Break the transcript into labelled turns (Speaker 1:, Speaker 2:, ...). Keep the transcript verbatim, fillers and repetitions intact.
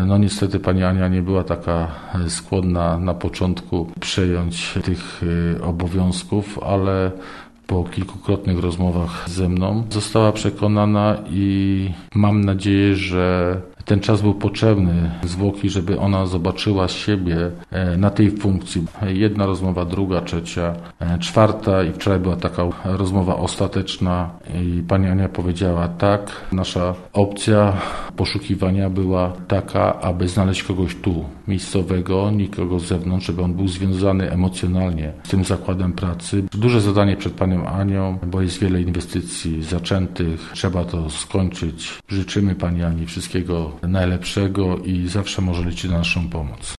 Speaker 1: No niestety pani Ania nie była taka skłonna na początku przejąć tych obowiązków, ale po kilkukrotnych rozmowach ze mną została przekonana i mam nadzieję, że ten czas był potrzebny zwłoki, żeby ona zobaczyła siebie na tej funkcji. Jedna rozmowa, druga, trzecia, czwarta i wczoraj była taka rozmowa ostateczna i pani Ania powiedziała tak, nasza opcja poszukiwania była taka, aby znaleźć kogoś tu, miejscowego, nikogo z zewnątrz, żeby on był związany emocjonalnie z tym zakładem pracy. Duże zadanie przed panią Anią, bo jest wiele inwestycji zaczętych, trzeba to skończyć. Życzymy pani Ani wszystkiego najlepszego i zawsze może liczyć na naszą pomoc.